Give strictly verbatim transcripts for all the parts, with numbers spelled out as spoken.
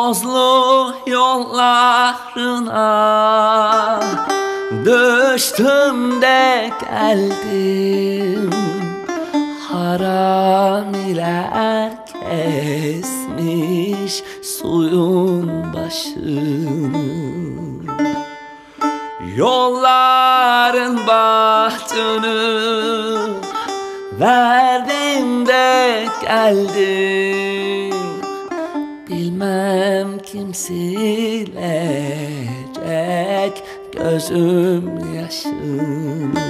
tozlu yollarına düştüm de geldim. Haramiler kesmiş suyun başını. Yolların bahtını verdim de geldim. Bilmem kim silecek gözüm yaşını.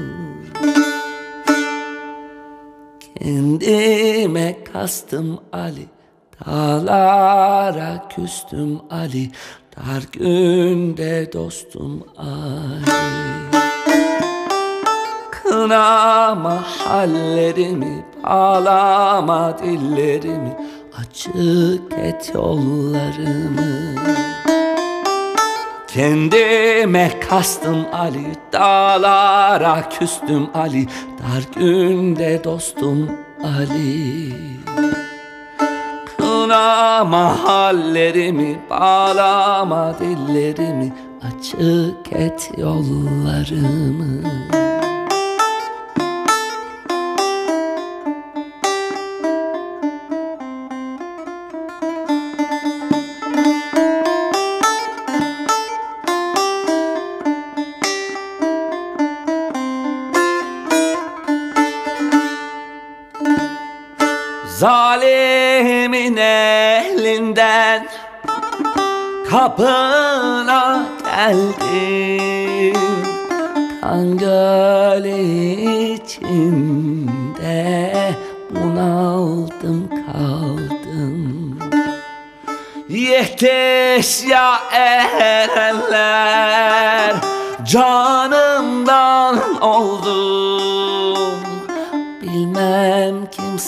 Kendime kastım Ali, dağlara küstüm Ali, dar günde dostum Ali. Kınama hallerimi, bağlama dillerimi, açık et yollarımı. Kendime kastım Ali, dağlara küstüm Ali, dar günde dostum Ali. Kınama hallerimi, bağlama dillerimi, açık et yollarımı. Zalimin elinden kapına geldim. Kan gölü içinde bunaldım kaldım. Yetiş ya erenler, canımdan oldum. Bilmem kim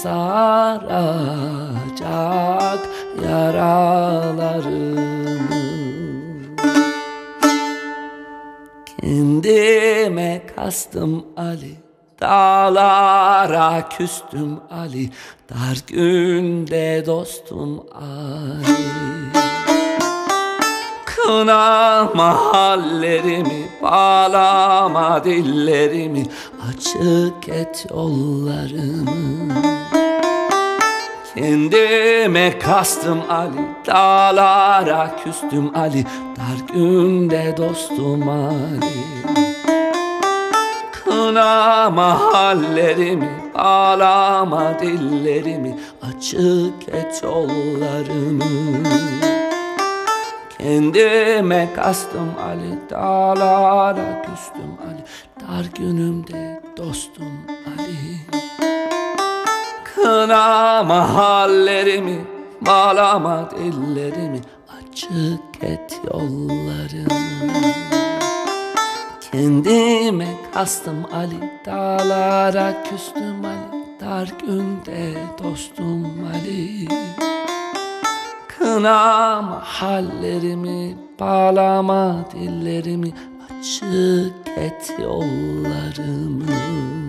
saracak yaralarımı. Kendime kastım Ali, dağlara küstüm Ali, dar günde dostum Ali. Kınama hallerimi, bağlama dillerimi, açık et yollarımı. Kendime kastım Ali, dağlara küstüm Ali, dar günde dostum Ali. Kınama hallerimi, bağlama dillerimi, açık et yollarımı. Kendime kastım Ali, dağlara küstüm Ali, dar günümde dostum Ali. Kınama hallerimi, bağlama dillerimi, açık et yollarımı. Kendime kastım Ali, dağlara küstüm Ali, dar günde dostum Ali. Kınama hallerimi, bağlama dillerimi, açık et yollarımı.